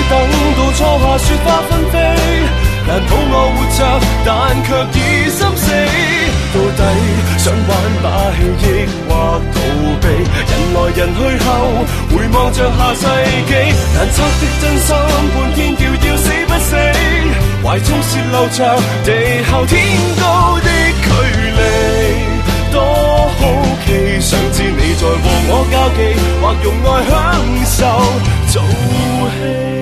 等到初夏雪花纷飛，難保我活着，但卻已心死。到底想玩把戲，抑或逃避？人來人去後，回望着下世紀，難測的真心，半天吊要死不死，懷中泄露着地後天高的距離。多好奇，想知你在和我交技，或用愛享受做戲。